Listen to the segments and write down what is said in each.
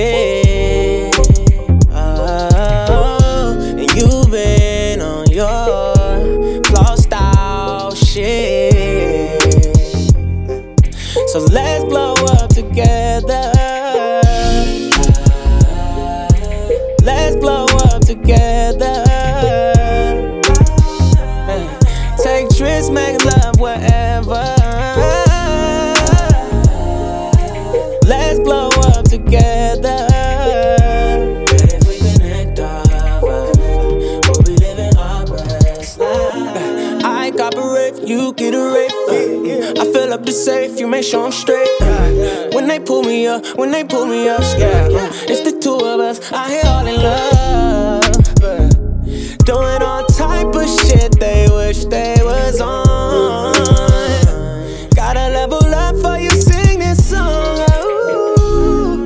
shit. And you been on your flaw style shit. So let's blow up together. Let's blow up together. Take trips, make love wherever. Let's blow up together. If we connect our we'll be living our best life. I cooperate, you get a rape. I fill up the safe, you make sure I'm straight. When they pull me up, it's the two of us out here all in love. Doing all type of shit they wish they was on. Gotta level up for you sing this song. Ooh,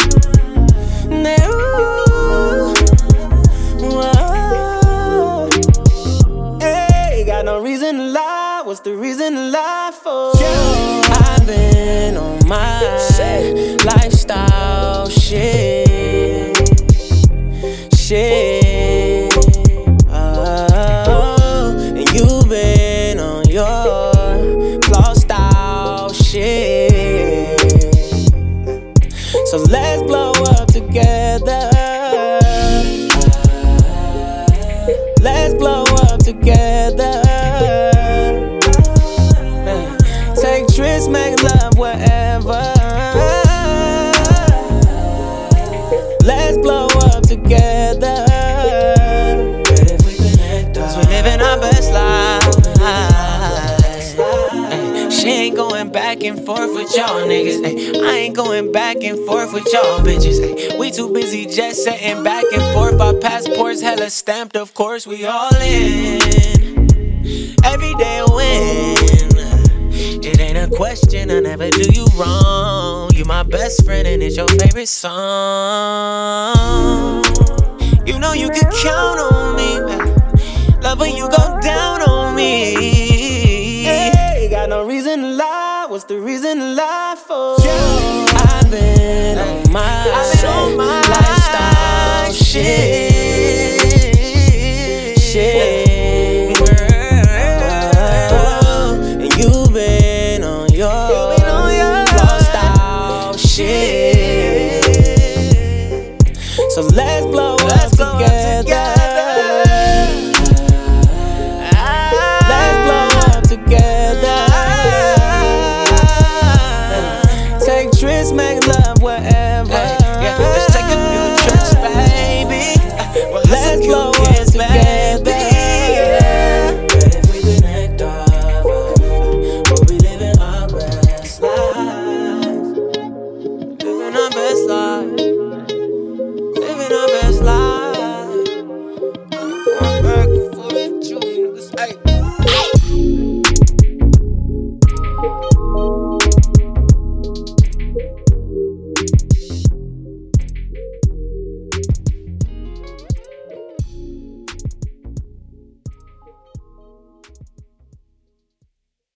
ooh. Hey, got no reason to lie. What's the reason to lie for? I've been on my lifestyle shit. And you've been on your flaw style shit. So let's blow up together. Let's blow up together. Take trips, make love wherever. Let's blow up together. Cause we're living our best lives. She ain't going back and forth with y'all niggas. I ain't going back and forth with y'all bitches. We too busy just setting back and forth. Our passports hella stamped, of course we all in. Every day a win. It ain't a question, I never do you wrong. You my best friend and it's your favorite song. You know you can count on me. Love when you go down on me. Hey, got no reason to lie. What's the reason to lie for? I've been on my lifestyle shit. And you've been on your flaw style shit. So let's blow up together.